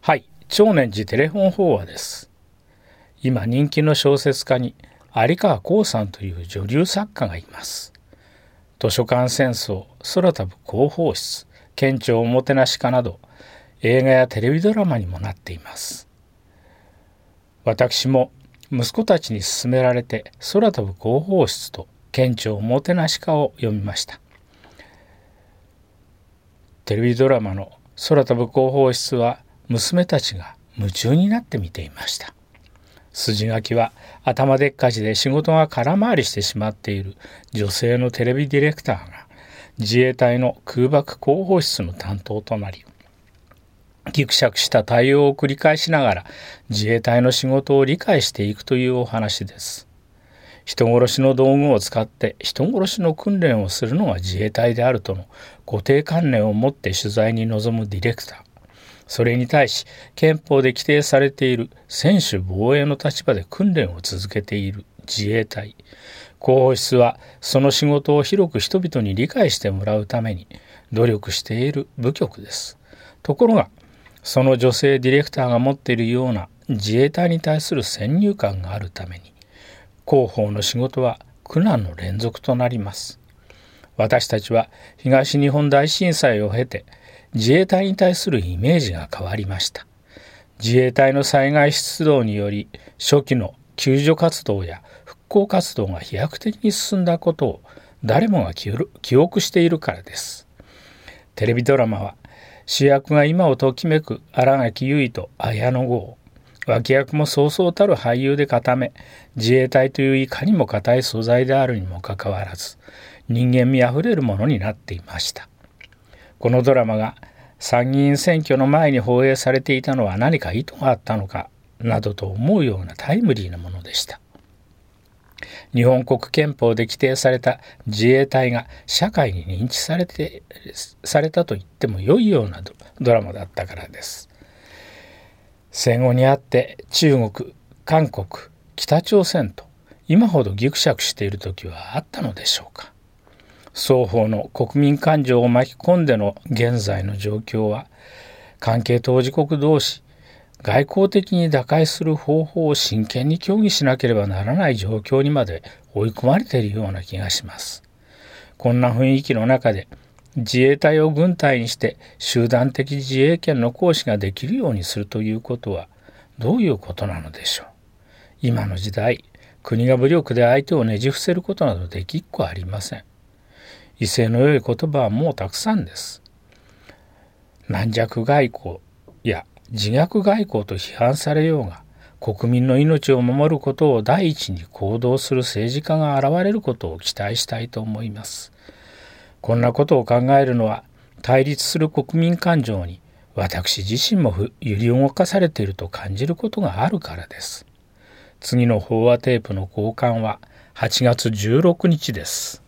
はい、長年寺テレフォン法話です。今人気の小説家に有川光さんという女流作家がいます。図書館戦争、空飛ぶ広報室、県庁おもてなし家など映画やテレビドラマにもなっています。私も息子たちに勧められて空飛ぶ広報室と県庁おもてなし家を読みました。テレビドラマの空飛ぶ広報室は娘たちが夢中になって見ていました。筋書きは頭でっかちで仕事が空回りしてしまっている女性のテレビディレクターが自衛隊の空爆広報室の担当となり、ぎくしゃくした対応を繰り返しながら自衛隊の仕事を理解していくというお話です。人殺しの道具を使って人殺しの訓練をするのが自衛隊であるとの固定観念を持って取材に臨むディレクター。それに対し憲法で規定されている専守防衛の立場で訓練を続けている自衛隊。広報室はその仕事を広く人々に理解してもらうために努力している部局です。ところがその女性ディレクターが持っているような自衛隊に対する先入観があるために広報の仕事は苦難の連続となります。私たちは東日本大震災を経て自衛隊に対するイメージが変わりました。自衛隊の災害出動により初期の救助活動や復興活動が飛躍的に進んだことを誰もが記憶しているからです。テレビドラマは主役が今をときめく新垣結衣と綾野剛、脇役もそうそうたる俳優で固め、自衛隊といういかにも固い素材であるにもかかわらず人間味あふれるものになっていました。このドラマが参議院選挙の前に放映されていたのは何か意図があったのかなどと思うようなタイムリーなものでした。日本国憲法で規定された自衛隊が社会に認知されたと言っても良いようなドラマだったからです。戦後にあって中国、韓国、北朝鮮と今ほどギクシャクしている時はあったのでしょうか。双方の国民感情を巻き込んでの現在の状況は、関係当事国同士、外交的に打開する方法を真剣に協議しなければならない状況にまで追い込まれているような気がします。こんな雰囲気の中で、自衛隊を軍隊にして集団的自衛権の行使ができるようにするということは、どういうことなのでしょう。今の時代、国が武力で相手をねじ伏せることなどできっこありません。威勢の良い言葉はもうたくさんです。軟弱外交や自虐外交と批判されようが、国民の命を守ることを第一に行動する政治家が現れることを期待したいと思います。こんなことを考えるのは、対立する国民感情に私自身も揺り動かされていると感じることがあるからです。次の飽和テープの交換は8月16日です。